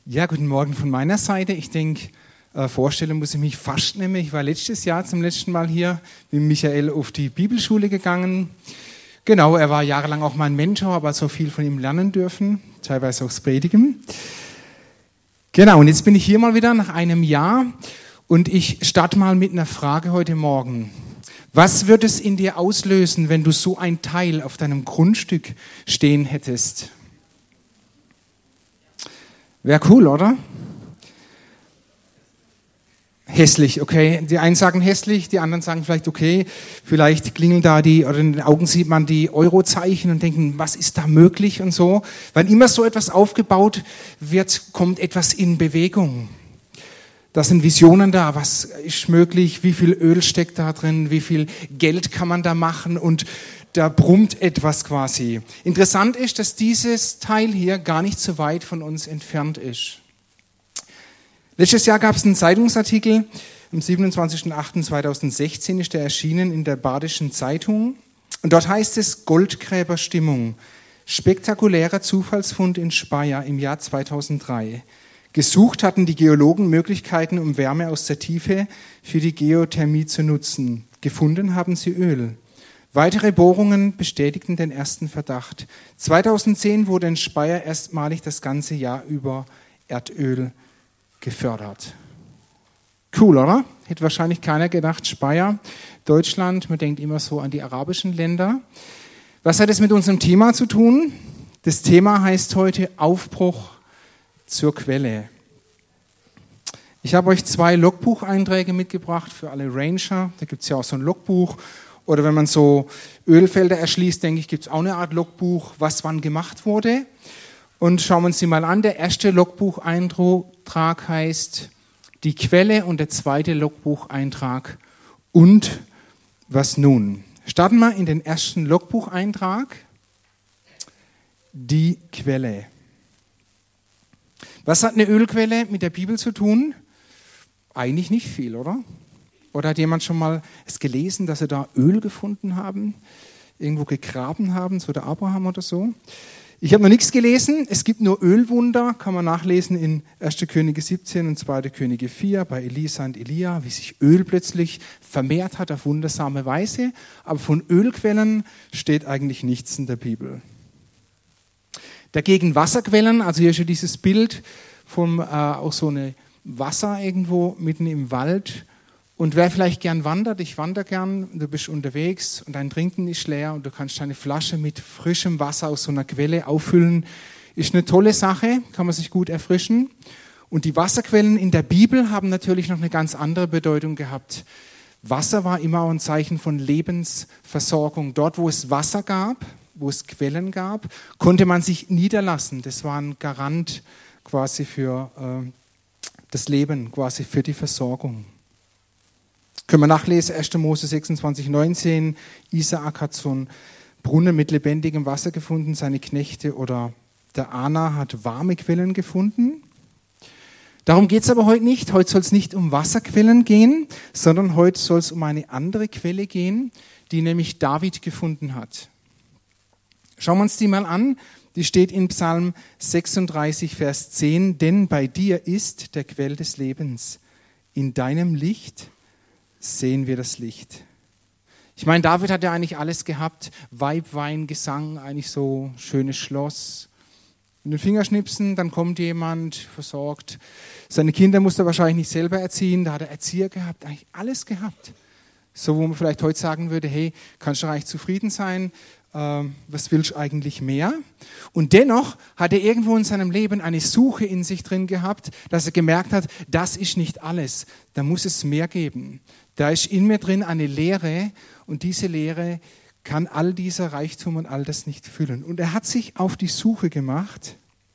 Ja, guten Morgen von meiner Seite. Ich denke, vorstellen muss ich mich fast nicht mehr. Ich war letztes Jahr zum letzten Mal hier mit Michael auf die Bibelschule gegangen. Genau, er war jahrelang auch mein Mentor, aber so viel von ihm lernen dürfen, teilweise auch das Predigen. Genau, und jetzt bin ich hier mal wieder nach einem Jahr und ich starte mal mit einer Frage heute Morgen. Was würde es in dir auslösen, wenn du so ein Teil auf deinem Grundstück stehen hättest? Wäre cool, oder? Hässlich, okay. Die einen sagen hässlich, die anderen sagen vielleicht okay. Vielleicht klingeln da oder in den Augen sieht man die Eurozeichen und denken, was ist da möglich und so. Wenn immer so etwas aufgebaut wird, kommt etwas in Bewegung. Da sind Visionen da, was ist möglich, wie viel Öl steckt da drin, wie viel Geld kann man da machen und da brummt etwas quasi. Interessant ist, dass dieses Teil hier gar nicht so weit von uns entfernt ist. Letztes Jahr gab es einen Zeitungsartikel, am 27.08.2016 ist der erschienen in der Badischen Zeitung. Und dort heißt es Goldgräberstimmung, spektakulärer Zufallsfund in Speyer im Jahr 2003. Gesucht hatten die Geologen Möglichkeiten, um Wärme aus der Tiefe für die Geothermie zu nutzen. Gefunden haben sie Öl. Weitere Bohrungen bestätigten den ersten Verdacht. 2010 wurde in Speyer erstmalig das ganze Jahr über Erdöl gefördert. Cool, oder? Hätte wahrscheinlich keiner gedacht, Speyer, Deutschland, man denkt immer so an die arabischen Länder. Was hat es mit unserem Thema zu tun? Das Thema heißt heute Aufbruch zur Quelle. Ich habe euch 2 Logbucheinträge mitgebracht für alle Ranger. Da gibt es ja auch so ein Logbuch. Oder wenn man so Ölfelder erschließt, denke ich, gibt es auch eine Art Logbuch, was wann gemacht wurde. Und schauen wir uns die mal an. Der erste Logbucheintrag heißt die Quelle und der zweite Logbucheintrag und was nun. Starten wir in den ersten Logbucheintrag. Die Quelle. Was hat eine Ölquelle mit der Bibel zu tun? Eigentlich nicht viel, oder? Oder hat jemand schon mal es gelesen, dass sie da Öl gefunden haben, irgendwo gegraben haben, so der Abraham oder so? Ich habe noch nichts gelesen, es gibt nur Ölwunder, kann man nachlesen in 1. Könige 17 und 2. Könige 4 bei Elisa und Elia, wie sich Öl plötzlich vermehrt hat auf wundersame Weise. Aber von Ölquellen steht eigentlich nichts in der Bibel. Dagegen Wasserquellen, also hier schon dieses Bild von auch so eine Wasser irgendwo mitten im Wald. Und wer vielleicht gern wandert, ich wandere gern, du bist unterwegs und dein Trinken ist leer und du kannst deine Flasche mit frischem Wasser aus so einer Quelle auffüllen, ist eine tolle Sache, kann man sich gut erfrischen. Und die Wasserquellen in der Bibel haben natürlich noch eine ganz andere Bedeutung gehabt. Wasser war immer auch ein Zeichen von Lebensversorgung. Dort, wo es Wasser gab, wo es Quellen gab, konnte man sich niederlassen. Das war ein Garant quasi für das Leben, quasi für die Versorgung. Können wir nachlesen, 1. Mose 26, 19, Isaak hat so einen Brunnen mit lebendigem Wasser gefunden, seine Knechte, oder der Ana hat warme Quellen gefunden. Darum geht es aber heute nicht. Heute soll es nicht um Wasserquellen gehen, sondern heute soll es um eine andere Quelle gehen, die nämlich David gefunden hat. Schauen wir uns die mal an. Die steht in Psalm 36, Vers 10. Denn bei dir ist der Quell des Lebens. In deinem Licht sehen wir das Licht. Ich meine, David hat ja eigentlich alles gehabt. Weib, Wein, Gesang, eigentlich so schönes Schloss. Mit den Fingerschnipsen, dann kommt jemand, versorgt. Seine Kinder musste er wahrscheinlich nicht selber erziehen. Da hat er Erzieher gehabt, eigentlich alles gehabt. So, wo man vielleicht heute sagen würde, hey, kannst du eigentlich zufrieden sein? Was willst du eigentlich mehr? Und dennoch hat er irgendwo in seinem Leben eine Suche in sich drin gehabt, dass er gemerkt hat, das ist nicht alles. Da muss es mehr geben. Da ist in mir drin eine Leere und diese Leere kann all dieser Reichtum und all das nicht füllen. Und er hat sich auf die Suche gemacht,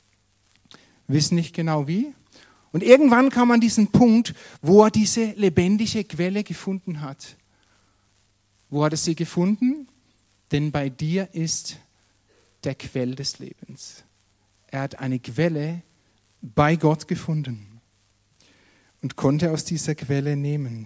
wissen nicht genau wie. Und irgendwann kam an diesen Punkt, wo er diese lebendige Quelle gefunden hat. Wo hat er sie gefunden? Denn bei dir ist der Quell des Lebens. Er hat eine Quelle bei Gott gefunden und konnte aus dieser Quelle nehmen.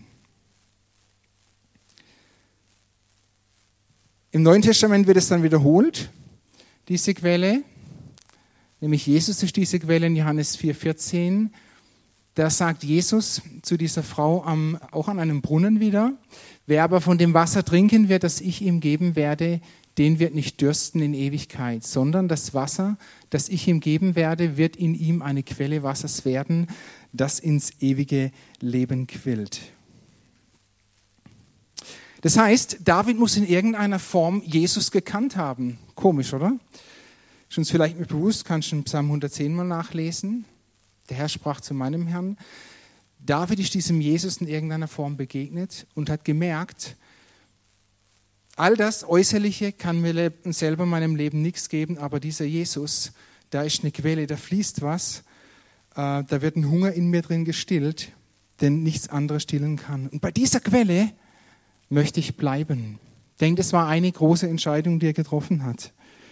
Im Neuen Testament wird es dann wiederholt, diese Quelle. nämlich Jesus ist diese Quelle in Johannes 4,14. Da sagt Jesus zu dieser Frau auch an einem Brunnen wieder, wer aber von dem Wasser trinken wird, das ich ihm geben werde, den wird nicht dürsten in Ewigkeit, sondern das Wasser, das ich ihm geben werde, wird in ihm eine Quelle Wassers werden, das ins ewige Leben quillt. Das heißt, David muss in irgendeiner Form Jesus gekannt haben. Komisch, oder? Ist uns vielleicht nicht bewusst, kannst du in Psalm 110 mal nachlesen. Der Herr sprach zu meinem Herrn. David ist diesem Jesus in irgendeiner Form begegnet und hat gemerkt, all das Äußerliche kann mir selber in meinem Leben nichts geben, aber dieser Jesus, da ist eine Quelle, da fließt was, da wird ein Hunger in mir drin gestillt, den nichts anderes stillen kann. Und bei dieser Quelle möchte ich bleiben. Ich denke, das war eine große Entscheidung, die er getroffen hat.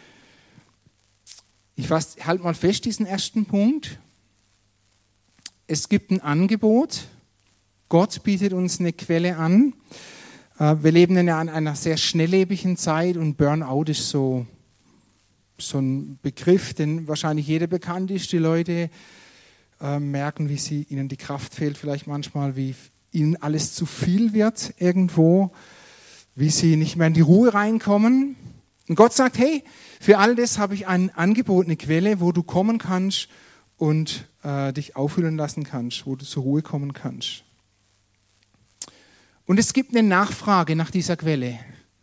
Ich halte mal fest diesen ersten Punkt. Es gibt ein Angebot. Gott bietet uns eine Quelle an. Wir leben ja in einer sehr schnelllebigen Zeit und Burnout ist so ein Begriff, den wahrscheinlich jeder bekannt ist. Die Leute merken, wie ihnen die Kraft fehlt, vielleicht manchmal, wie ihnen alles zu viel wird irgendwo, wie sie nicht mehr in die Ruhe reinkommen. Und Gott sagt, hey, für all das habe ich ein Angebot, eine Quelle, wo du kommen kannst und dich auffüllen lassen kannst, wo du zur Ruhe kommen kannst. Und es gibt eine Nachfrage nach dieser Quelle.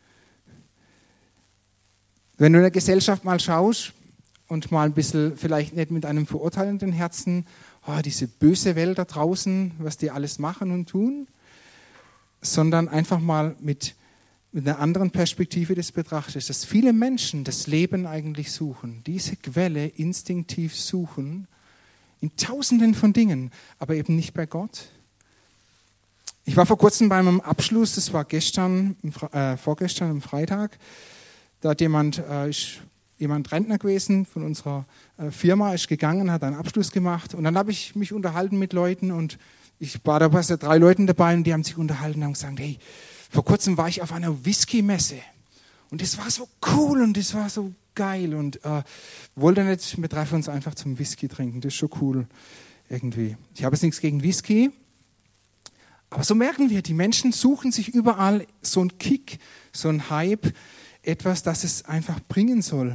Wenn du in der Gesellschaft mal schaust und mal ein bisschen, vielleicht nicht mit einem verurteilenden Herzen, diese böse Welt da draußen, was die alles machen und tun, sondern einfach mal mit einer anderen Perspektive das betrachtest, dass viele Menschen das Leben eigentlich suchen, diese Quelle instinktiv suchen, in Tausenden von Dingen, aber eben nicht bei Gott. Ich war vor kurzem bei meinem Abschluss, das war vorgestern am Freitag, da hat jemand Rentner gewesen von unserer Firma, ist gegangen, hat einen Abschluss gemacht und dann habe ich mich unterhalten mit Leuten und ich war da bei 3 Leuten dabei und die haben sich unterhalten und haben gesagt, hey, vor kurzem war ich auf einer Whisky-Messe und das war so cool und das war so geil und wollte nicht, wir treffen uns einfach zum Whisky trinken, das ist schon cool irgendwie. Ich habe jetzt nichts gegen Whisky, aber so merken wir, die Menschen suchen sich überall so einen Kick, so einen Hype, etwas, das es einfach bringen soll.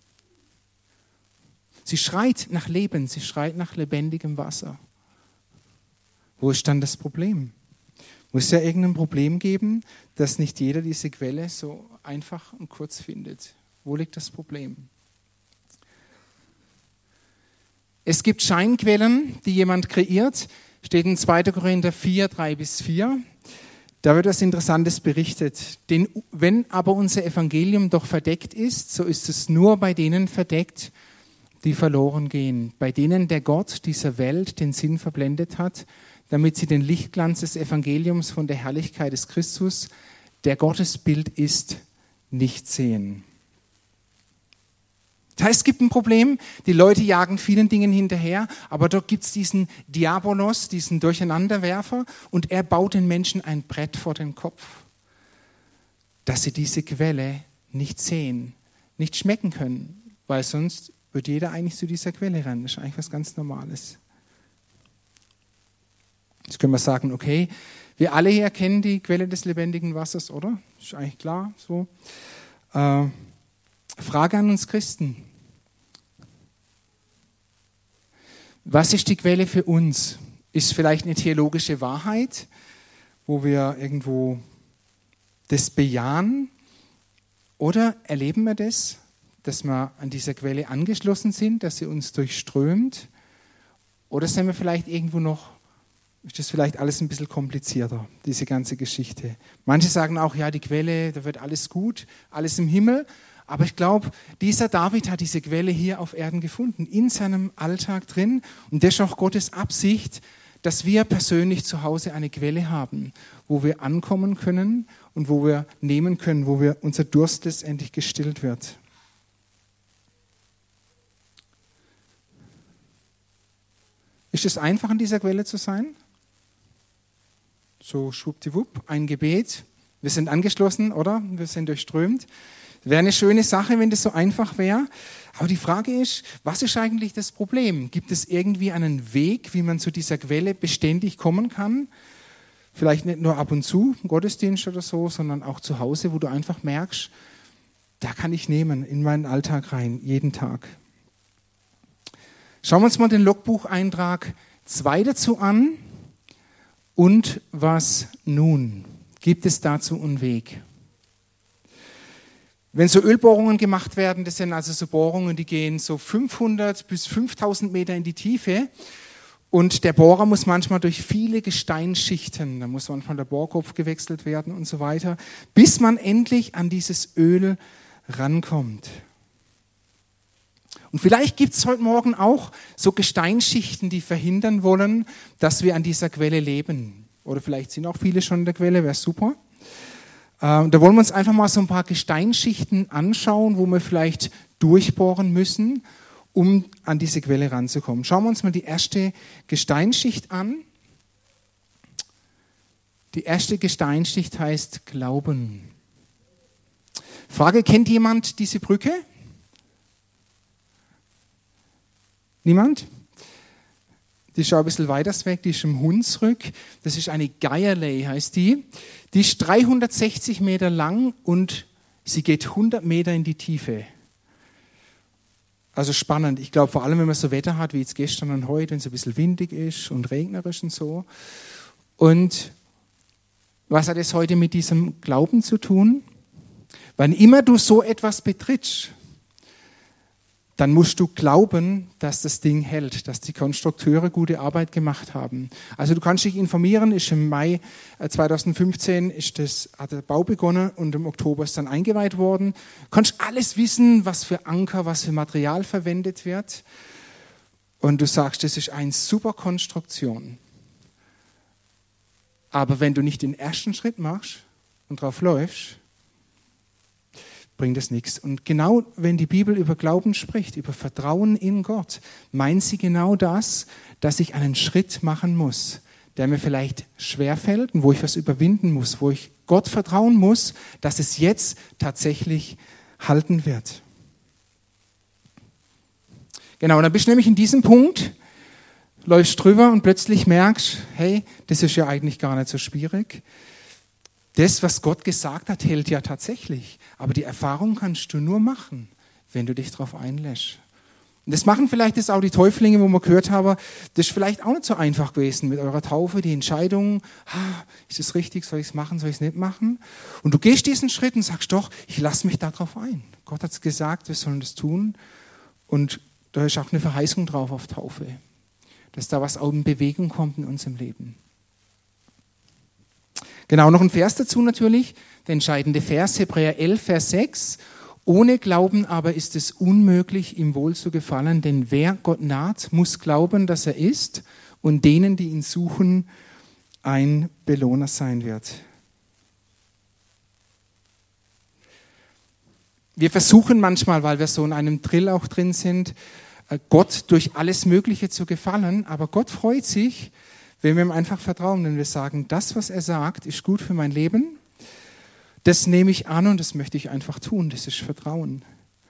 Sie schreit nach Leben, sie schreit nach lebendigem Wasser. Wo ist dann das Problem? Muss es ja irgendein Problem geben, dass nicht jeder diese Quelle so einfach und kurz findet. Wo liegt das Problem? Es gibt Scheinquellen, die jemand kreiert, steht in 2. Korinther 4, 3-4. Da wird etwas Interessantes berichtet. Denn wenn aber unser Evangelium doch verdeckt ist, so ist es nur bei denen verdeckt, die verloren gehen, bei denen der Gott dieser Welt den Sinn verblendet hat, damit sie den Lichtglanz des Evangeliums von der Herrlichkeit des Christus, der Gottesbild ist, nicht sehen. Das heißt, es gibt ein Problem, die Leute jagen vielen Dingen hinterher, aber dort gibt es diesen Diabolos, diesen Durcheinanderwerfer und er baut den Menschen ein Brett vor den Kopf, dass sie diese Quelle nicht sehen, nicht schmecken können, weil sonst wird jeder eigentlich zu dieser Quelle rennen. Das ist eigentlich was ganz Normales. Jetzt können wir sagen, okay, wir alle hier kennen die Quelle des lebendigen Wassers, oder? Ist eigentlich klar so. Frage an uns Christen. Was ist die Quelle für uns? Ist vielleicht eine theologische Wahrheit, wo wir irgendwo das bejahen? Oder erleben wir das, dass wir an dieser Quelle angeschlossen sind, dass sie uns durchströmt? Oder sind wir vielleicht irgendwo noch, ist das vielleicht alles ein bisschen komplizierter, diese ganze Geschichte? Manche sagen auch, ja, die Quelle, da wird alles gut, alles im Himmel. Aber ich glaube, dieser David hat diese Quelle hier auf Erden gefunden, in seinem Alltag drin. Und das ist auch Gottes Absicht, dass wir persönlich zu Hause eine Quelle haben, wo wir ankommen können und wo wir nehmen können, wo unser Durst letztendlich gestillt wird. Ist es einfach, an dieser Quelle zu sein? So schwuppdiwupp, ein Gebet. Wir sind angeschlossen, oder? Wir sind durchströmt. Wäre eine schöne Sache, wenn das so einfach wäre. Aber die Frage ist, was ist eigentlich das Problem? Gibt es irgendwie einen Weg, wie man zu dieser Quelle beständig kommen kann? Vielleicht nicht nur ab und zu im Gottesdienst oder so, sondern auch zu Hause, wo du einfach merkst, da kann ich nehmen in meinen Alltag rein, jeden Tag. Schauen wir uns mal den Logbucheintrag 2 dazu an. Und was nun? Gibt es dazu einen Weg? Wenn so Ölbohrungen gemacht werden, das sind also so Bohrungen, die gehen so 500 bis 5000 Meter in die Tiefe. Und der Bohrer muss manchmal durch viele Gesteinsschichten, da muss manchmal der Bohrkopf gewechselt werden und so weiter, bis man endlich an dieses Öl rankommt. Und vielleicht gibt es heute Morgen auch so Gesteinsschichten, die verhindern wollen, dass wir an dieser Quelle leben. Oder vielleicht sind auch viele schon in der Quelle, wäre super. Da wollen wir uns einfach mal so ein paar Gesteinsschichten anschauen, wo wir vielleicht durchbohren müssen, um an diese Quelle ranzukommen. Schauen wir uns mal die erste Gesteinsschicht an. Die erste Gesteinsschicht heißt Glauben. Frage, kennt jemand diese Brücke? Niemand? Die ist schon ein bisschen weiter weg, die ist im Hunsrück. Das ist eine Geierley, heißt die. Die ist 360 Meter lang und sie geht 100 Meter in die Tiefe. Also spannend. Ich glaube, vor allem, wenn man so Wetter hat wie jetzt gestern und heute, wenn es ein bisschen windig ist und regnerisch und so. Und was hat es heute mit diesem Glauben zu tun? Wann immer du so etwas betrittst, dann musst du glauben, dass das Ding hält, dass die Konstrukteure gute Arbeit gemacht haben. Also du kannst dich informieren, ist im Mai 2015 hat der Bau begonnen und im Oktober ist dann eingeweiht worden. Du kannst alles wissen, was für Anker, was für Material verwendet wird. Und du sagst, das ist eine super Konstruktion. Aber wenn du nicht den ersten Schritt machst und drauf läufst, bringt es nichts. Und genau wenn die Bibel über Glauben spricht, über Vertrauen in Gott, meint sie genau das, dass ich einen Schritt machen muss, der mir vielleicht schwerfällt und wo ich was überwinden muss, wo ich Gott vertrauen muss, dass es jetzt tatsächlich halten wird. Genau, und dann bist du nämlich in diesem Punkt, läufst drüber und plötzlich merkst, hey, das ist ja eigentlich gar nicht so schwierig. Das, was Gott gesagt hat, hält ja tatsächlich. Aber die Erfahrung kannst du nur machen, wenn du dich darauf einlässt. Und das machen vielleicht jetzt auch die Täuflinge, wo wir gehört haben, das ist vielleicht auch nicht so einfach gewesen mit eurer Taufe, die Entscheidung, ist es richtig, soll ich es machen, soll ich es nicht machen? Und du gehst diesen Schritt und sagst doch, ich lasse mich darauf ein. Gott hat es gesagt, wir sollen das tun. Und da ist auch eine Verheißung drauf auf Taufe, dass da was auch in Bewegung kommt in unserem Leben. Genau, noch ein Vers dazu natürlich, der entscheidende Vers, Hebräer 11, Vers 6. Ohne Glauben aber ist es unmöglich, ihm wohl zu gefallen, denn wer Gott naht, muss glauben, dass er ist und denen, die ihn suchen, ein Belohner sein wird. Wir versuchen manchmal, weil wir so in einem Drill auch drin sind, Gott durch alles Mögliche zu gefallen, aber Gott freut sich, wenn wir ihm einfach vertrauen, wenn wir sagen, das, was er sagt, ist gut für mein Leben, das nehme ich an und das möchte ich einfach tun, das ist Vertrauen.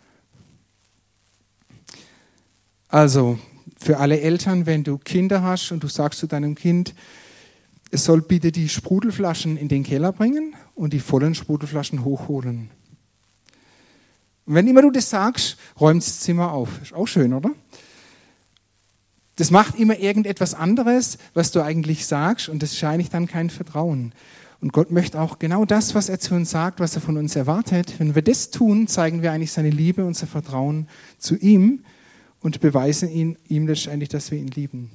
Also, für alle Eltern, wenn du Kinder hast und du sagst zu deinem Kind, es soll bitte die Sprudelflaschen in den Keller bringen und die vollen Sprudelflaschen hochholen. Und wenn immer du das sagst, räumt das Zimmer auf. Ist auch schön, oder? Das macht immer irgendetwas anderes, was du eigentlich sagst, und das ist eigentlich dann kein Vertrauen. Und Gott möchte auch genau das, was er zu uns sagt, was er von uns erwartet. Wenn wir das tun, zeigen wir eigentlich seine Liebe, unser Vertrauen zu ihm und beweisen ihm letztendlich, dass wir ihn lieben.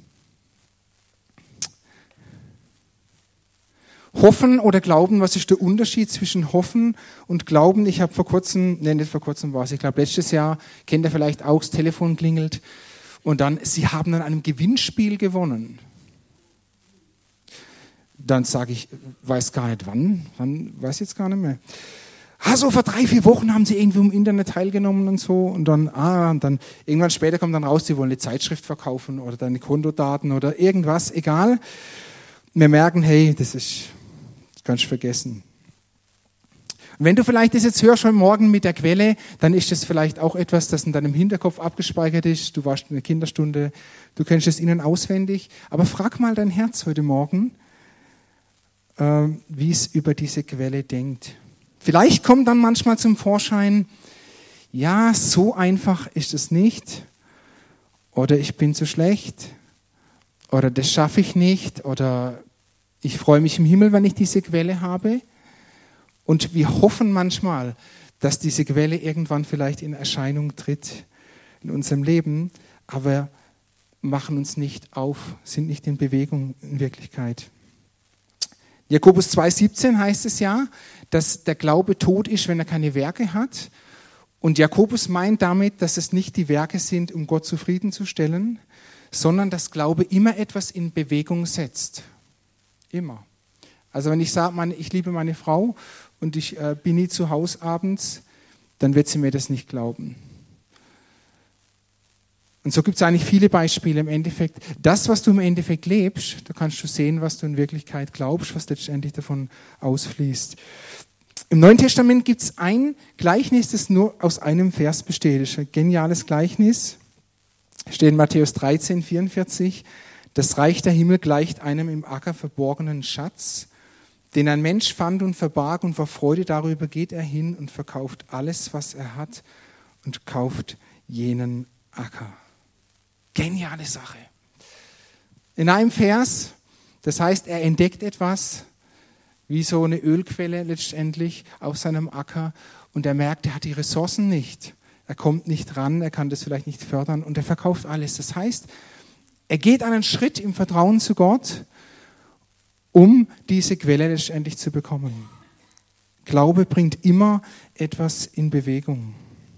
Hoffen oder Glauben, was ist der Unterschied zwischen Hoffen und Glauben? Ich habe ich glaube letztes Jahr, kennt ihr vielleicht auch, das Telefon klingelt. Und dann, sie haben an einem Gewinnspiel gewonnen. Dann sage ich, weiß gar nicht wann, weiß jetzt gar nicht mehr. So vor 3-4 Wochen haben sie irgendwie im Internet teilgenommen und so. Und dann irgendwann später kommt dann raus, sie wollen eine Zeitschrift verkaufen oder deine Kontodaten oder irgendwas, egal. Wir merken, hey, das kannst du vergessen. Und wenn du vielleicht das jetzt hörst heute Morgen mit der Quelle, dann ist das vielleicht auch etwas, das in deinem Hinterkopf abgespeichert ist. Du warst in der Kinderstunde, du kennst es innen auswendig. Aber frag mal dein Herz heute Morgen, wie es über diese Quelle denkt. Vielleicht kommt dann manchmal zum Vorschein, ja, so einfach ist es nicht. Oder ich bin zu schlecht. Oder das schaffe ich nicht. Oder ich freue mich im Himmel, wenn ich diese Quelle habe. Und wir hoffen manchmal, dass diese Quelle irgendwann vielleicht in Erscheinung tritt in unserem Leben, aber machen uns nicht auf, sind nicht in Bewegung in Wirklichkeit. Jakobus 2,17 heißt es ja, dass der Glaube tot ist, wenn er keine Werke hat. Und Jakobus meint damit, dass es nicht die Werke sind, um Gott zufriedenzustellen, sondern dass Glaube immer etwas in Bewegung setzt. Immer. Also wenn ich sage, ich liebe meine Frau und ich bin nie zu Hause abends, dann wird sie mir das nicht glauben. Und so gibt es eigentlich viele Beispiele im Endeffekt. Das, was du im Endeffekt lebst, da kannst du sehen, was du in Wirklichkeit glaubst, was letztendlich davon ausfließt. Im Neuen Testament gibt es ein Gleichnis, das nur aus einem Vers besteht. Das ist ein geniales Gleichnis. Steht in Matthäus 13,44. Das Reich der Himmel gleicht einem im Acker verborgenen Schatz, den ein Mensch fand und verbarg, und vor Freude darüber geht er hin und verkauft alles, was er hat, und kauft jenen Acker. Geniale Sache. In einem Vers, das heißt, er entdeckt etwas, wie so eine Ölquelle letztendlich auf seinem Acker, und er merkt, er hat die Ressourcen nicht. Er kommt nicht ran, er kann das vielleicht nicht fördern, und er verkauft alles. Das heißt, er geht einen Schritt im Vertrauen zu Gott, um diese Quelle letztendlich zu bekommen. Glaube bringt immer etwas in Bewegung.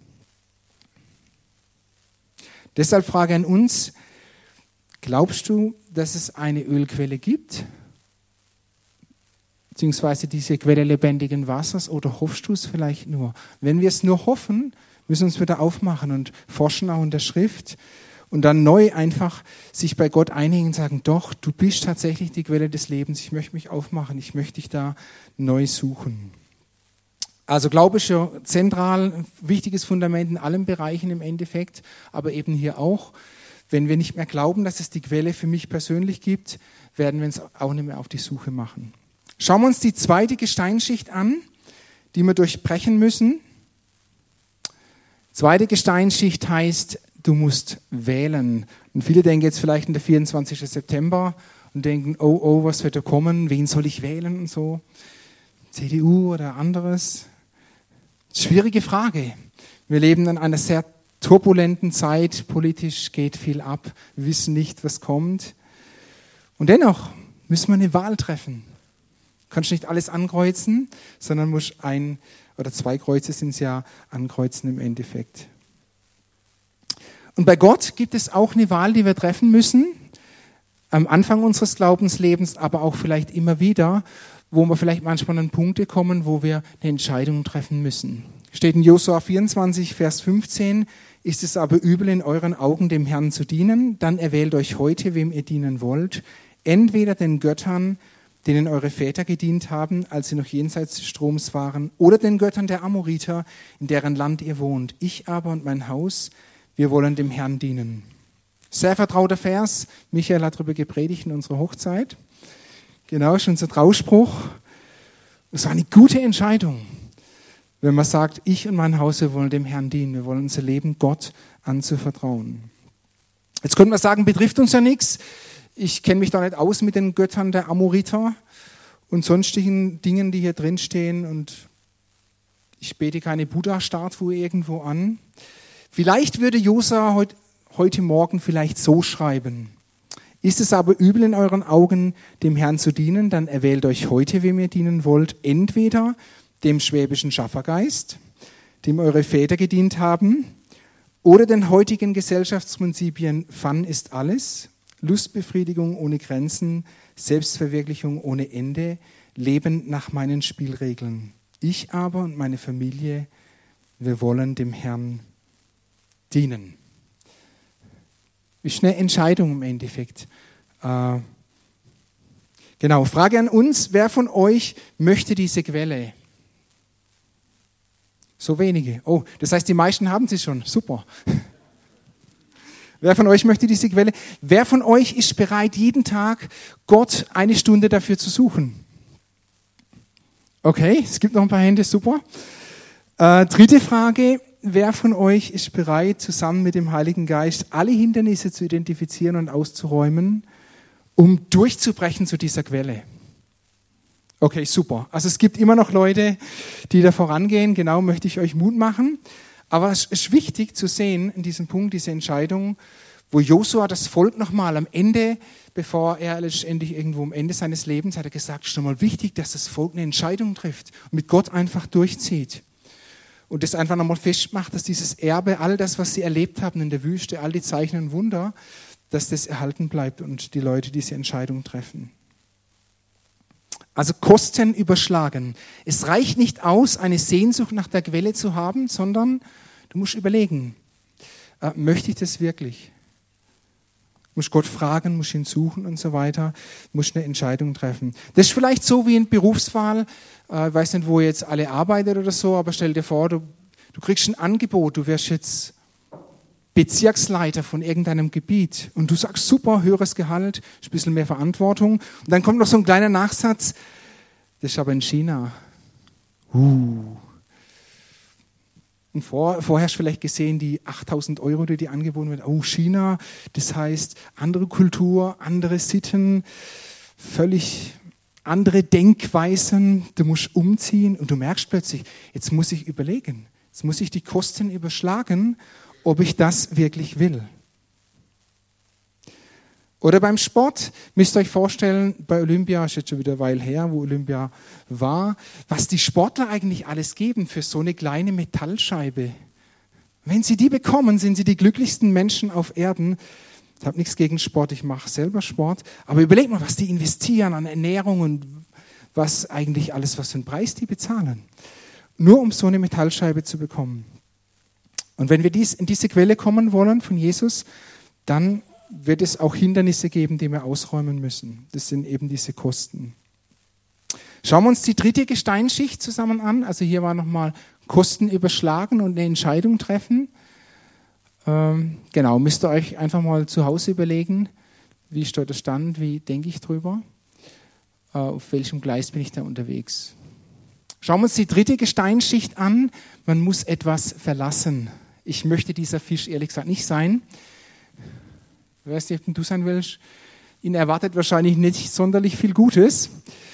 Deshalb Frage an uns, glaubst du, dass es eine Ölquelle gibt? Beziehungsweise diese Quelle lebendigen Wassers, oder hoffst du es vielleicht nur? Wenn wir es nur hoffen, müssen wir uns wieder aufmachen und forschen auch in der Schrift und dann neu einfach sich bei Gott einigen und sagen, doch, du bist tatsächlich die Quelle des Lebens, ich möchte mich aufmachen, ich möchte dich da neu suchen. Also Glaube ist ja zentral, ein wichtiges Fundament in allen Bereichen im Endeffekt, aber eben hier auch. Wenn wir nicht mehr glauben, dass es die Quelle für mich persönlich gibt, werden wir uns auch nicht mehr auf die Suche machen. Schauen wir uns die zweite Gesteinsschicht an, die wir durchbrechen müssen. Zweite Gesteinsschicht heißt, du musst wählen. Und viele denken jetzt vielleicht an den 24. September und denken, oh, was wird da kommen, wen soll ich wählen und so. CDU oder anderes. Schwierige Frage. Wir leben in einer sehr turbulenten Zeit, politisch geht viel ab, wir wissen nicht, was kommt. Und dennoch müssen wir eine Wahl treffen. Du kannst nicht alles ankreuzen, sondern musst ein oder zwei Kreuze sind es ja ankreuzen im Endeffekt. Und bei Gott gibt es auch eine Wahl, die wir treffen müssen, am Anfang unseres Glaubenslebens, aber auch vielleicht immer wieder, wo wir vielleicht manchmal an Punkte kommen, wo wir eine Entscheidung treffen müssen. Steht in Josua 24, Vers 15, ist es aber übel in euren Augen, dem Herrn zu dienen, dann erwählt euch heute, wem ihr dienen wollt, entweder den Göttern, denen eure Väter gedient haben, als sie noch jenseits des Stroms waren, oder den Göttern der Amoriter, in deren Land ihr wohnt. Ich aber und mein Haus, wir wollen dem Herrn dienen. Sehr vertrauter Vers. Michael hat darüber gepredigt in unserer Hochzeit. Genau, schon unser Trauspruch. Es war eine gute Entscheidung, wenn man sagt, ich und mein Haus, wir wollen dem Herrn dienen. Wir wollen unser Leben Gott anzuvertrauen. Jetzt könnte man sagen, betrifft uns ja nichts. Ich kenne mich da nicht aus mit den Göttern der Amoriter und sonstigen Dingen, die hier drin stehen. Und ich bete keine Buddha-Statue irgendwo an. Vielleicht würde Josua heute Morgen vielleicht so schreiben. Ist es aber übel in euren Augen, dem Herrn zu dienen, dann erwählt euch heute, wem ihr dienen wollt, entweder dem schwäbischen Schaffergeist, dem eure Väter gedient haben, oder den heutigen Gesellschaftsprinzipien Fun ist alles, Lustbefriedigung ohne Grenzen, Selbstverwirklichung ohne Ende, Leben nach meinen Spielregeln. Ich aber und meine Familie, wir wollen dem Herrn dienen. Ist eine Entscheidung im Endeffekt. Genau, Frage an uns, wer von euch möchte diese Quelle? So wenige. Oh, das heißt, die meisten haben sie schon. Super. Wer von euch möchte diese Quelle? Wer von euch ist bereit, jeden Tag Gott eine Stunde dafür zu suchen? Okay, es gibt noch ein paar Hände, super. Dritte Frage. Wer von euch ist bereit, zusammen mit dem Heiligen Geist alle Hindernisse zu identifizieren und auszuräumen, um durchzubrechen zu dieser Quelle? Okay, super. Also es gibt immer noch Leute, die da vorangehen. Genau, möchte ich euch Mut machen. Aber es ist wichtig zu sehen in diesem Punkt, diese Entscheidung, wo Josua das Volk nochmal am Ende, bevor er letztendlich irgendwo am Ende seines Lebens, hat er gesagt, es ist nochmal wichtig, dass das Volk eine Entscheidung trifft und mit Gott einfach durchzieht. Und das einfach nochmal festmacht, dass dieses Erbe, all das, was sie erlebt haben in der Wüste, all die Zeichen und Wunder, dass das erhalten bleibt und die Leute diese Entscheidung treffen. Also Kosten überschlagen. Es reicht nicht aus, eine Sehnsucht nach der Quelle zu haben, sondern du musst überlegen, möchte ich das wirklich? Du musst Gott fragen, musst ihn suchen und so weiter, musst eine Entscheidung treffen. Das ist vielleicht so wie in Berufswahl, ich weiß nicht, wo ihr jetzt alle arbeitet oder so, aber stell dir vor, du kriegst ein Angebot, du wirst jetzt Bezirksleiter von irgendeinem Gebiet und du sagst, super, höheres Gehalt, ein bisschen mehr Verantwortung. Und dann kommt noch so ein kleiner Nachsatz, das ist aber in China. Und vorher hast du vielleicht gesehen, die 8.000 €, die angeboten werden. Oh, China, das heißt andere Kultur, andere Sitten, völlig andere Denkweisen. Du musst umziehen und du merkst plötzlich, jetzt muss ich überlegen, jetzt muss ich die Kosten überschlagen, ob ich das wirklich will. Oder beim Sport, müsst ihr euch vorstellen, bei Olympia, ist jetzt schon wieder eine Weile her, wo Olympia war, was die Sportler eigentlich alles geben für so eine kleine Metallscheibe. Wenn sie die bekommen, sind sie die glücklichsten Menschen auf Erden. Ich habe nichts gegen Sport, ich mache selber Sport. Aber überleg mal, was die investieren an Ernährung und was eigentlich alles, was für einen Preis die bezahlen. Nur um so eine Metallscheibe zu bekommen. Und wenn wir in diese Quelle kommen wollen von Jesus, dann wird es auch Hindernisse geben, die wir ausräumen müssen. Das sind eben diese Kosten. Schauen wir uns die dritte Gesteinsschicht zusammen an. Also hier war nochmal Kosten überschlagen und eine Entscheidung treffen. Genau, müsst ihr euch einfach mal zu Hause überlegen, wie ist da der Stand, wie denke ich drüber, auf welchem Gleis bin ich da unterwegs. Schauen wir uns die dritte Gesteinsschicht an. Man muss etwas verlassen. Ich möchte dieser Fisch ehrlich gesagt nicht sein. Ich weiß nicht, ob du sein willst. Ihn erwartet wahrscheinlich nicht sonderlich viel Gutes.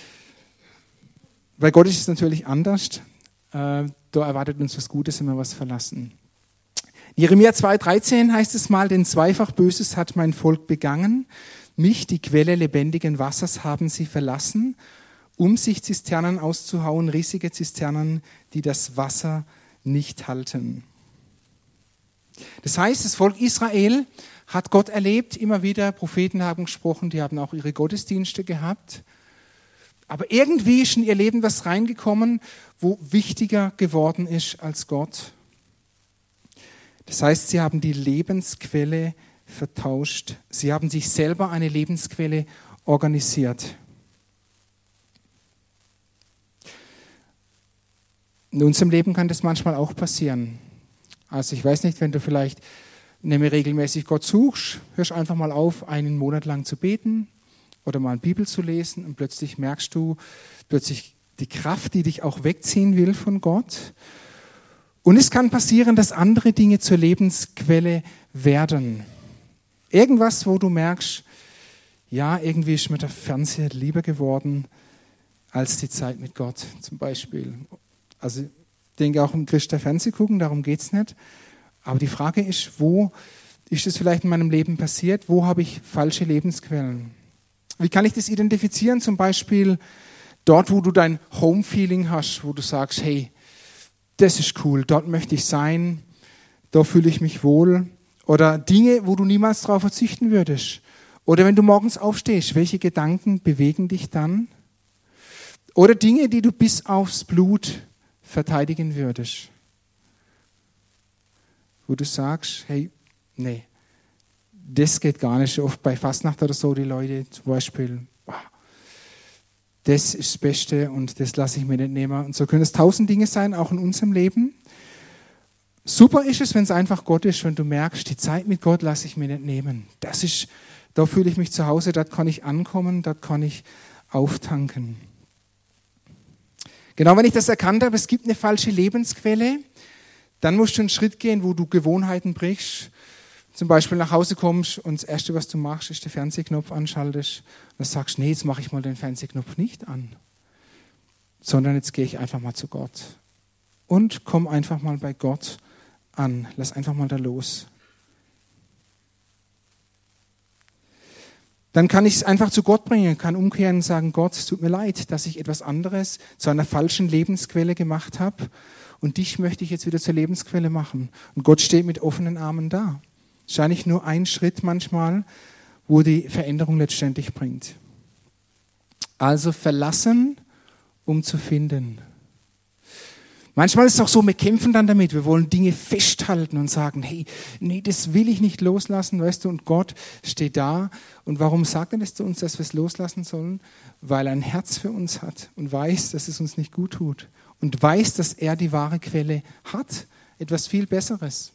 Bei Gott ist es natürlich anders. Da erwartet uns was Gutes, wenn wir was verlassen. In Jeremia 2,13 heißt es mal, denn zweifach Böses hat mein Volk begangen. Mich, die Quelle lebendigen Wassers, haben sie verlassen, um sich Zisternen auszuhauen, riesige Zisternen, die das Wasser nicht halten. Das heißt, das Volk Israel hat Gott erlebt, immer wieder, Propheten haben gesprochen, die haben auch ihre Gottesdienste gehabt. Aber irgendwie ist in ihr Leben was reingekommen, wo wichtiger geworden ist als Gott. Das heißt, sie haben die Lebensquelle vertauscht. Sie haben sich selber eine Lebensquelle organisiert. In unserem Leben kann das manchmal auch passieren. Also ich weiß nicht, wenn du vielleicht nämlich regelmäßig Gott suchst, hörst einfach mal auf, einen Monat lang zu beten oder mal eine Bibel zu lesen und plötzlich merkst du die Kraft, die dich auch wegziehen will von Gott. Und es kann passieren, dass andere Dinge zur Lebensquelle werden. Irgendwas, wo du merkst, ja, irgendwie ist mir der Fernseher lieber geworden als die Zeit mit Gott zum Beispiel. Also ich denke auch, im Christ der Fernseh gucken, darum geht es nicht. Aber die Frage ist, wo ist es vielleicht in meinem Leben passiert? Wo habe ich falsche Lebensquellen? Wie kann ich das identifizieren? Zum Beispiel dort, wo du dein Home-Feeling hast, wo du sagst, hey, das ist cool, dort möchte ich sein, da fühle ich mich wohl. Oder Dinge, wo du niemals darauf verzichten würdest. Oder wenn du morgens aufstehst, welche Gedanken bewegen dich dann? Oder Dinge, die du bis aufs Blut verteidigen würdest. Wo du sagst, hey, nee, das geht gar nicht. Oft bei Fastnacht oder so, die Leute zum Beispiel, das ist das Beste und das lasse ich mir nicht nehmen. Und so können es 1000 Dinge sein, auch in unserem Leben. Super ist es, wenn es einfach Gott ist, wenn du merkst, die Zeit mit Gott lasse ich mir nicht nehmen. Da fühle ich mich zu Hause, dort kann ich ankommen, dort kann ich auftanken. Genau, wenn ich das erkannt habe, es gibt eine falsche Lebensquelle, dann musst du einen Schritt gehen, wo du Gewohnheiten brichst. Zum Beispiel nach Hause kommst und das Erste, was du machst, ist den Fernsehknopf anschaltest. Und dann sagst du, nee, jetzt mache ich mal den Fernsehknopf nicht an, sondern jetzt gehe ich einfach mal zu Gott. Und komm einfach mal bei Gott an. Lass einfach mal da los. Dann kann ich es einfach zu Gott bringen, kann umkehren und sagen, Gott, es tut mir leid, dass ich etwas anderes zu einer falschen Lebensquelle gemacht habe und dich möchte ich jetzt wieder zur Lebensquelle machen. Und Gott steht mit offenen Armen da. Wahrscheinlich nur ein Schritt manchmal, wo die Veränderung letztendlich bringt. Also verlassen, um zu finden. Manchmal ist es auch so, wir kämpfen dann damit, wir wollen Dinge festhalten und sagen, hey, nee, das will ich nicht loslassen, weißt du, und Gott steht da. Und warum sagt er das zu uns, dass wir es loslassen sollen? Weil er ein Herz für uns hat und weiß, dass es uns nicht gut tut und weiß, dass er die wahre Quelle hat, etwas viel Besseres.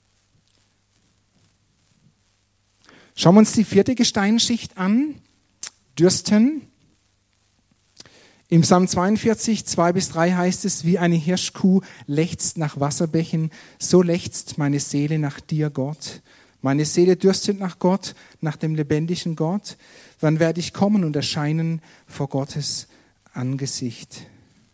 Schauen wir uns die 4. Gesteinsschicht an, Dürsten. Im Psalm 42, 2-3 heißt es, wie eine Hirschkuh lechzt nach Wasserbächen, so lechzt meine Seele nach dir, Gott. Meine Seele dürstet nach Gott, nach dem lebendigen Gott. Wann werde ich kommen und erscheinen vor Gottes Angesicht?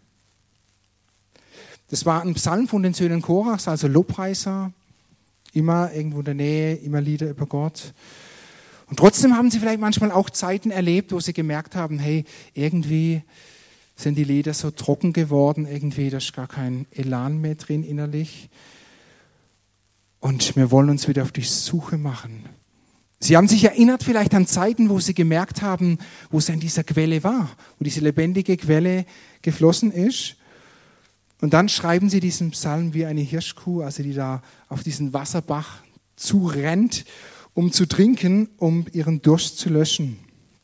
Das war ein Psalm von den Söhnen Korachs, also Lobpreiser, immer irgendwo in der Nähe, immer Lieder über Gott. Und trotzdem haben sie vielleicht manchmal auch Zeiten erlebt, wo sie gemerkt haben, hey, irgendwie sind die Lieder so trocken geworden, irgendwie, da ist gar kein Elan mehr drin innerlich. Und wir wollen uns wieder auf die Suche machen. Sie haben sich erinnert vielleicht an Zeiten, wo sie gemerkt haben, wo es an dieser Quelle war, wo diese lebendige Quelle geflossen ist. Und dann schreiben sie diesen Psalm wie eine Hirschkuh, also die da auf diesen Wasserbach zurennt, um zu trinken, um ihren Durst zu löschen.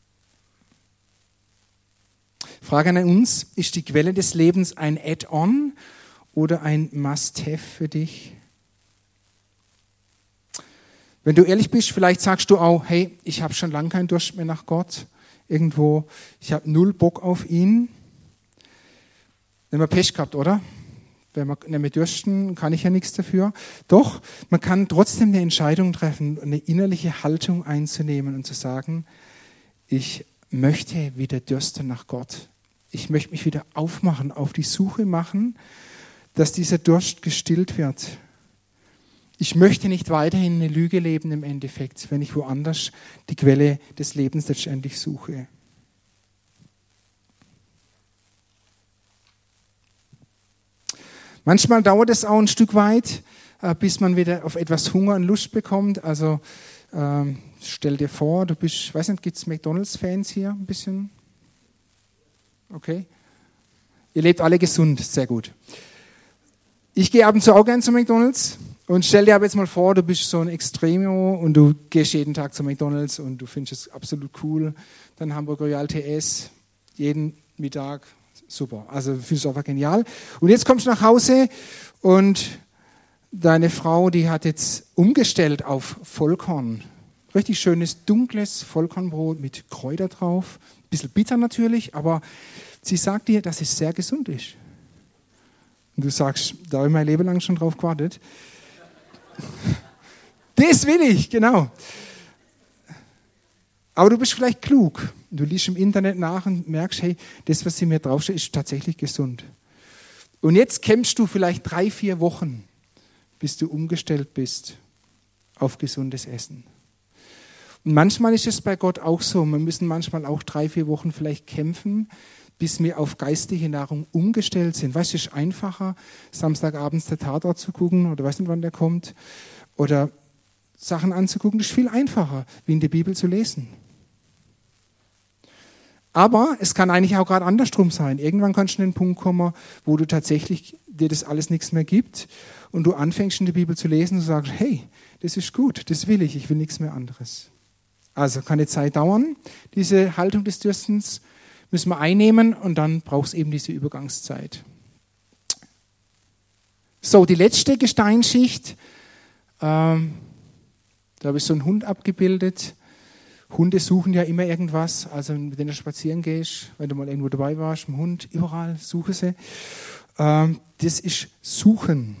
Frage an uns, ist die Quelle des Lebens ein Add-on oder ein Must-have für dich? Wenn du ehrlich bist, vielleicht sagst du auch, hey, ich habe schon lange keinen Durst mehr nach Gott. Irgendwo, ich habe 0 Bock auf ihn. Wenn man Pech gehabt, oder? Wenn wir nicht mehr dürsten, kann ich ja nichts dafür. Doch, man kann trotzdem eine Entscheidung treffen, eine innerliche Haltung einzunehmen und zu sagen, ich möchte wieder dürsten nach Gott. Ich möchte mich wieder aufmachen, auf die Suche machen, dass dieser Durst gestillt wird. Ich möchte nicht weiterhin eine Lüge leben im Endeffekt, wenn ich woanders die Quelle des Lebens letztendlich suche. Manchmal dauert es auch ein Stück weit, bis man wieder auf etwas Hunger und Lust bekommt. Also stell dir vor, du bist, weiß nicht, gibt es McDonalds-Fans hier ein bisschen? Okay. Ihr lebt alle gesund, sehr gut. Ich gehe ab und zu auch gerne zu McDonalds und stell dir aber jetzt mal vor, du bist so ein Extremo und du gehst jeden Tag zu McDonalds und du findest es absolut cool. Dann Hamburger Royal TS, jeden Mittag, super. Also findest du einfach genial. Und jetzt kommst du nach Hause und deine Frau, die hat jetzt umgestellt auf Vollkorn. Richtig schönes, dunkles Vollkornbrot mit Kräuter drauf. Ein bisschen bitter natürlich, aber sie sagt dir, dass es sehr gesund ist. Und du sagst, da habe ich mein Leben lang schon drauf gewartet. Das will ich, genau. Aber du bist vielleicht klug. Du liest im Internet nach und merkst, hey, das, was sie mir draufsteht, ist tatsächlich gesund. Und jetzt kämpfst du vielleicht 3-4 Wochen, bis du umgestellt bist auf gesundes Essen. Und manchmal ist es bei Gott auch so. Wir müssen manchmal auch 3-4 Wochen vielleicht kämpfen, bis wir auf geistliche Nahrung umgestellt sind. Weißt du, es ist einfacher, Samstagabends der Tatort zu gucken oder weiß nicht, wann der kommt, oder Sachen anzugucken. Das ist viel einfacher, wie in der Bibel zu lesen. Aber es kann eigentlich auch gerade andersrum sein. Irgendwann kannst du an den Punkt kommen, wo du tatsächlich dir das alles nichts mehr gibt und du anfängst in der Bibel zu lesen und sagst, hey, das ist gut, das will ich will nichts mehr anderes. Also kann eine Zeit dauern, diese Haltung des Dürstens, müssen wir einnehmen und dann braucht es eben diese Übergangszeit. So, die letzte Gesteinsschicht, da habe ich so einen Hund abgebildet. Hunde suchen ja immer irgendwas, also wenn du spazieren gehst, wenn du mal irgendwo dabei warst, im Hund, überall suche sie. Das ist Suchen.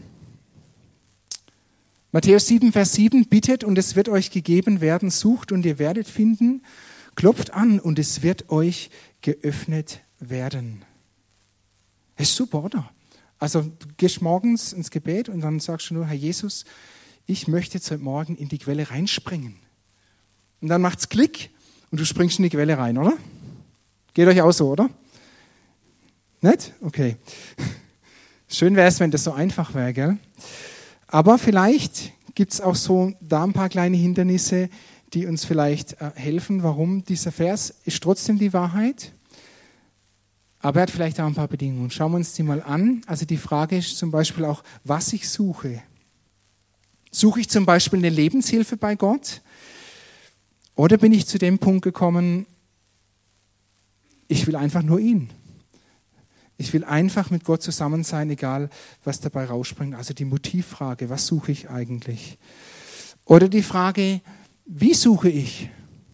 Matthäus 7, Vers 7, bittet und es wird euch gegeben werden, sucht und ihr werdet finden, klopft an und es wird euch geöffnet werden. Das ist super, oder? Also du gehst morgens ins Gebet und dann sagst du nur, Herr Jesus, ich möchte jetzt heute Morgen in die Quelle reinspringen. Und dann macht's Klick und du springst in die Quelle rein, oder? Geht euch auch so, oder? Nicht? Okay. Schön wäre es, wenn das so einfach wäre, gell? Aber vielleicht gibt es auch so da ein paar kleine Hindernisse, die uns vielleicht helfen. Warum? Dieser Vers ist trotzdem die Wahrheit, aber er hat vielleicht auch ein paar Bedingungen. Schauen wir uns die mal an. Also die Frage ist zum Beispiel auch, was ich suche. Suche ich zum Beispiel eine Lebenshilfe bei Gott? Oder bin ich zu dem Punkt gekommen, ich will einfach nur ihn. Ich will einfach mit Gott zusammen sein, egal was dabei rausspringt. Also die Motivfrage, was suche ich eigentlich? Oder die Frage, wie suche ich?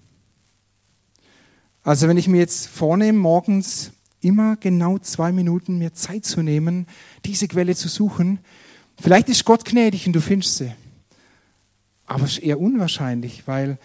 Also wenn ich mir jetzt vornehme, morgens immer genau 2 Minuten mir Zeit zu nehmen, diese Quelle zu suchen, vielleicht ist Gott gnädig und du findest sie. Aber es ist eher unwahrscheinlich, weil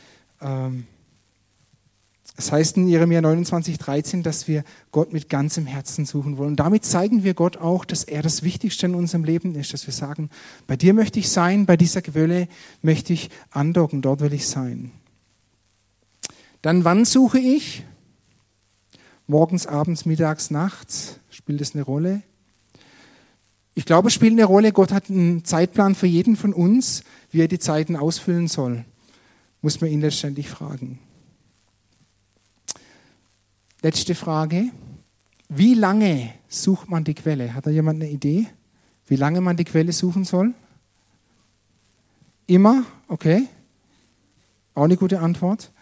es heißt in Jeremia 29,13, dass wir Gott mit ganzem Herzen suchen wollen. Und damit zeigen wir Gott auch, dass er das Wichtigste in unserem Leben ist, dass wir sagen, bei dir möchte ich sein, bei dieser Quelle möchte ich andocken, dort will ich sein. Dann, wann suche ich? Morgens, abends, mittags, nachts? Spielt das eine Rolle? Ich glaube, es spielt eine Rolle. Gott hat einen Zeitplan für jeden von uns, wie er die Zeiten ausfüllen soll. Muss man ihn letztendlich fragen. Letzte Frage. Wie lange sucht man die Quelle? Hat da jemand eine Idee, wie lange man die Quelle suchen soll? Immer? Okay. Auch eine gute Antwort.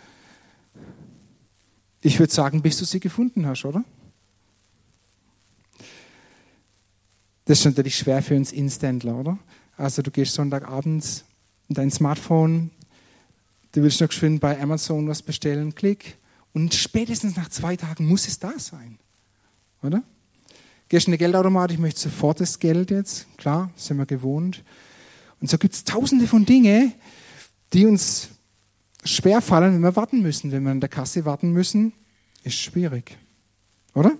Ich würde sagen, bis du sie gefunden hast, oder? Das ist natürlich schwer für uns Instantler, oder? Also du gehst Sonntagabends in dein Smartphone, du willst noch geschwind bei Amazon was bestellen, klick. Und spätestens nach 2 Tagen muss es da sein. Oder? Gehst in den Geldautomat, ich möchte sofort das Geld jetzt. Klar, sind wir gewohnt. Und so gibt es tausende von Dingen, die uns schwerfallen, wenn wir warten müssen. Wenn wir an der Kasse warten müssen, ist schwierig. Oder?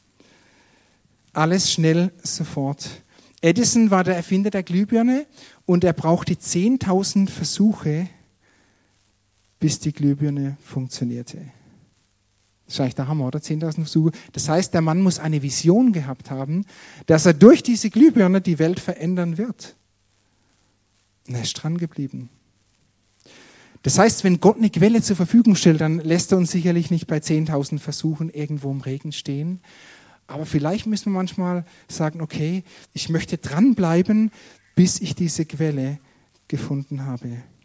Alles schnell, sofort. Edison war der Erfinder der Glühbirne und er brauchte 10.000 Versuche, bis die Glühbirne funktionierte. Das ist eigentlich der Hammer, oder? 10.000 Versuche. Das heißt, der Mann muss eine Vision gehabt haben, dass er durch diese Glühbirne die Welt verändern wird. Und er ist dran geblieben. Das heißt, wenn Gott eine Quelle zur Verfügung stellt, dann lässt er uns sicherlich nicht bei 10.000 Versuchen irgendwo im Regen stehen. Aber vielleicht müssen wir manchmal sagen, okay, ich möchte dranbleiben, bis ich diese Quelle gefunden habe.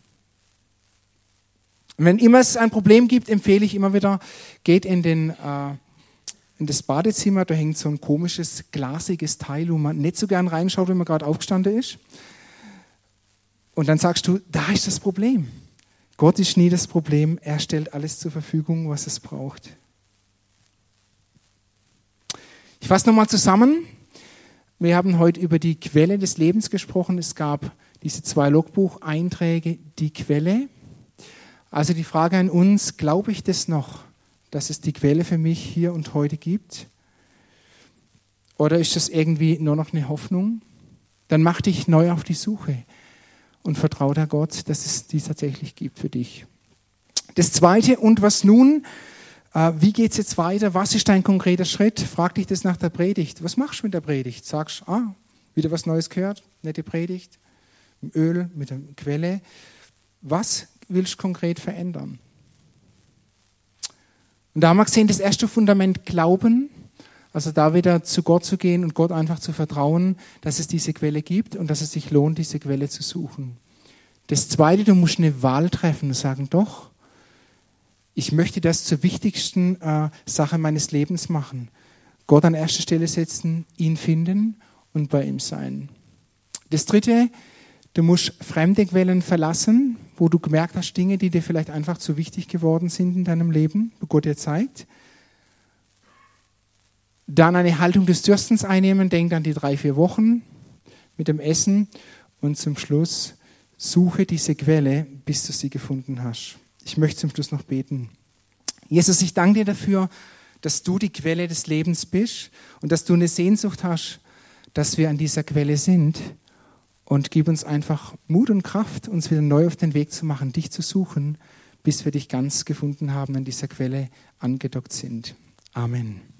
Und wenn immer es ein Problem gibt, empfehle ich immer wieder, geht in das Badezimmer, da hängt so ein komisches, glasiges Teil, wo man nicht so gern reinschaut, wenn man gerade aufgestanden ist. Und dann sagst du, da ist das Problem. Gott ist nie das Problem, er stellt alles zur Verfügung, was es braucht. Ich fasse nochmal zusammen. Wir haben heute über die Quelle des Lebens gesprochen. Es gab diese 2 Logbucheinträge, die Quelle. Also die Frage an uns, glaube ich das noch, dass es die Quelle für mich hier und heute gibt? Oder ist das irgendwie nur noch eine Hoffnung? Dann mach dich neu auf die Suche und vertraue da Gott, dass es die tatsächlich gibt für dich. Das Zweite, und was nun? Wie geht es jetzt weiter? Was ist dein konkreter Schritt? Frag dich das nach der Predigt. Was machst du mit der Predigt? Sagst du, wieder was Neues gehört? Nette Predigt? Mit dem Öl, mit der Quelle. Was willst du konkret verändern? Und da haben wir gesehen, das erste Fundament Glauben, also da wieder zu Gott zu gehen und Gott einfach zu vertrauen, dass es diese Quelle gibt und dass es sich lohnt, diese Quelle zu suchen. Das Zweite, du musst eine Wahl treffen und sagen, doch, Ich möchte das zur wichtigsten Sache meines Lebens machen. Gott an erste Stelle setzen, ihn finden und bei ihm sein. Das Dritte, du musst fremde Quellen verlassen, wo du gemerkt hast, Dinge, die dir vielleicht einfach zu wichtig geworden sind in deinem Leben, wo Gott dir zeigt. Dann eine Haltung des Dürstens einnehmen, denk an die 3-4 Wochen mit dem Essen und zum Schluss suche diese Quelle, bis du sie gefunden hast. Ich möchte zum Schluss noch beten. Jesus, ich danke dir dafür, dass du die Quelle des Lebens bist und dass du eine Sehnsucht hast, dass wir an dieser Quelle sind. Und gib uns einfach Mut und Kraft, uns wieder neu auf den Weg zu machen, dich zu suchen, bis wir dich ganz gefunden haben, an dieser Quelle angedockt sind. Amen.